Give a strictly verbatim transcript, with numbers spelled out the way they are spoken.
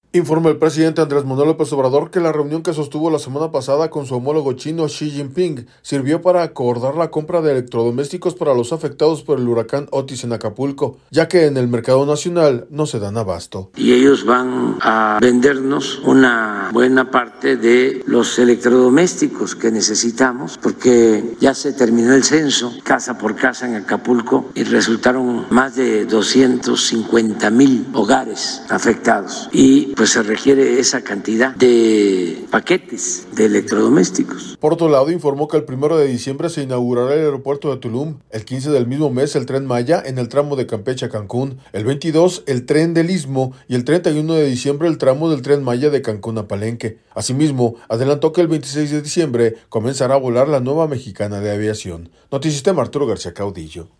Informa el presidente Andrés Manuel López Obrador que la reunión que sostuvo la semana pasada con su homólogo chino Xi Jinping sirvió para acordar la compra de electrodomésticos para los afectados por el huracán Otis en Acapulco, ya que en el mercado nacional no se dan abasto. Y ellos van a vendernos una buena parte de los electrodomésticos que necesitamos, porque ya se terminó el censo casa por casa en Acapulco y resultaron más de doscientos cincuenta mil hogares afectados. Y pues se requiere esa cantidad de paquetes de electrodomésticos. Por otro lado, informó que el primero de diciembre se inaugurará el aeropuerto de Tulum, el quince del mismo mes el Tren Maya en el tramo de Campeche a Cancún, el veintidós el Tren del Istmo y el treinta y uno de diciembre el tramo del Tren Maya de Cancún a Palenque. Asimismo, adelantó que el veintiséis de diciembre comenzará a volar la nueva Mexicana de Aviación. Noticistema Arturo García Caudillo.